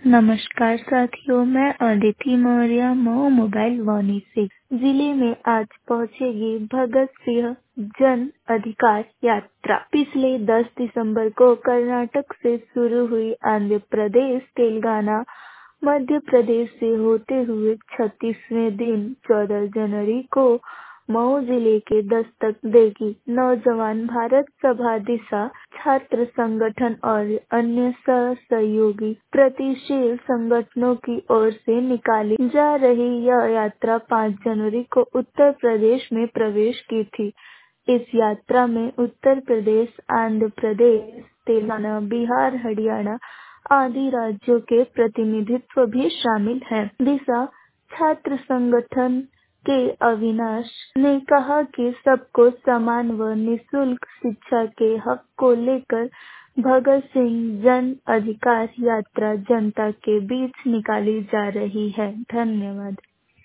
नमस्कार साथियों, मैं अदिति मौर्य मऊ मोबाइल वानी से जिले में आज पहुंचेगी भगत सिंह जन अधिकार यात्रा। पिछले 10 दिसंबर को कर्नाटक से शुरू हुई आंध्र प्रदेश, तेलंगाना, मध्य प्रदेश से होते हुए 36वें दिन 14 जनवरी को मऊ जिले के दस्तक देगी। नौजवान भारत सभा, दिशा छात्र संगठन और अन्य सहयोगी प्रगतिशील संगठनों की ओर से निकाली जा रही यह यात्रा 5 जनवरी को उत्तर प्रदेश में प्रवेश की थी। इस यात्रा में उत्तर प्रदेश, आंध्र प्रदेश, तेलंगाना, बिहार, हरियाणा आदि राज्यों के प्रतिनिधित्व भी शामिल हैं। दिशा छात्र संगठन के अविनाश ने कहा कि सबको समान व निःशुल्क शिक्षा के हक को लेकर भगत सिंह जन अधिकार यात्रा जनता के बीच निकाली जा रही है। धन्यवाद।